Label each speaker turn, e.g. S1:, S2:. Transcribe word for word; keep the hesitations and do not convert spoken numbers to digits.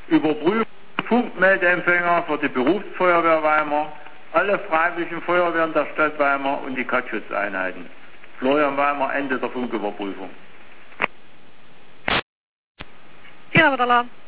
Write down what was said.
S1: Überprüfung Funkmeldeempfänger für die Berufsfeuerwehr Weimar, alle freiwilligen Feuerwehren der Stadt Weimar und die Kattschutzeinheiten. Florian Weimar, Ende der Funküberprüfung.
S2: Siinä Alatalo.